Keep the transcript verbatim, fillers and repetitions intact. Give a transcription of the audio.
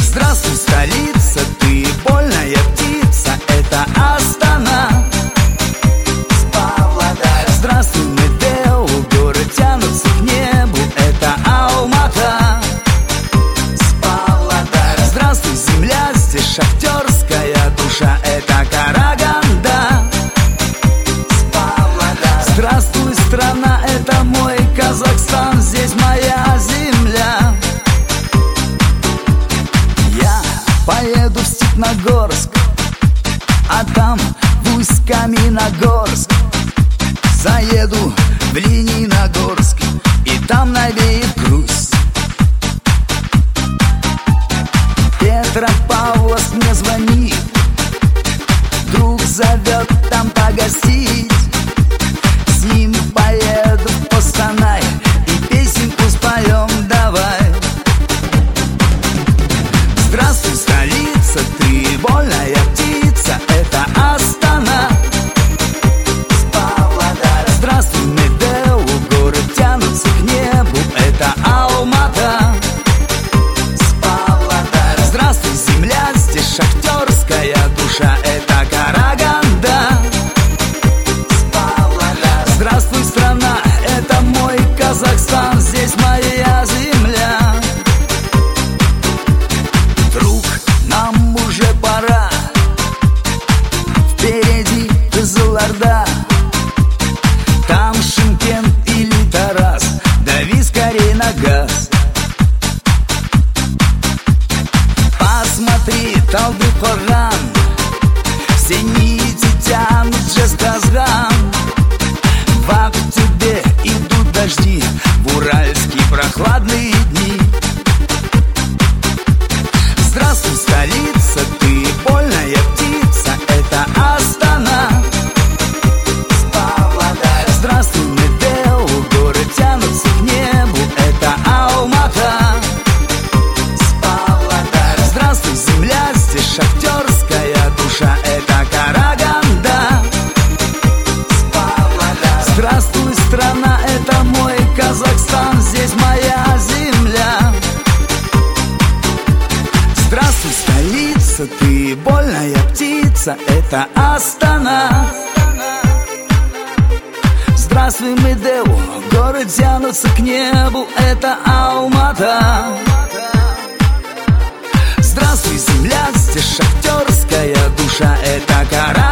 Здравствуй, столица, ты больная птица, это Астана. Здравствуй, Медео, горы тянутся к небу, это Алмата. Здравствуй, земля, здесь шахтерская душа, это Караганда. Здравствуй, страна, это мой Казахстан, здесь моя земля. Я поеду в Степногорск, а там в Усть-Каменогорск. Заеду в Лениногорск, и там навеет грусть. Петропавловск мне звонит, друг зовет там погостить. С ним поеду в Костанай и песенку споем давай. Здравствуй, столица, ты вольная птица, это Астана. Здравствуй, Медео, горы тянутся к небу, это Алмата. Здравствуй, земля, здесь шахтерская душа, это Караганда. Здравствуй, страна, это мой Казахстан, здесь моя земля. Друг, нам уже пора, впереди Кызылорда. Там Шымкент или Тарас, дави скорей на газ. Посмотри, Талдыкорган, все нити тянут Жезказган. В октябре идут дожди, в уральские прохладные дни. Здравствуй, столица, ты вольная птица, это Астана. Здравствуй, Медео, горы тянутся к небу, это Алмата. Здравствуй, земля, здесь шахтерская душа, это Караганда. Здравствуй, страна, это мой Казахстан, здесь моя земля. Здравствуй, столица, ты вольная птица, это Астана. Здравствуй, Медео, горы тянутся к небу, это Алмата. Здравствуй, земля, здесь шахтерская душа, это Караганда.